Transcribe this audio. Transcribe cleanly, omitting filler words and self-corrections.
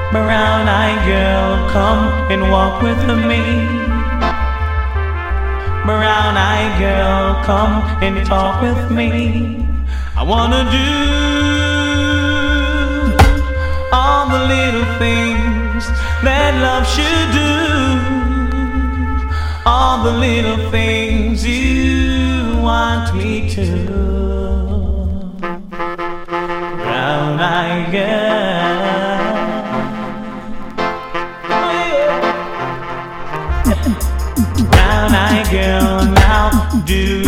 Brown-eyed girl, come and walk with me. Brown-eyed girl, come and talk with me. I wanna do all the little things that love should do. All the little things you want me to. Brown-eyed girl. Brown-eyed girl, now do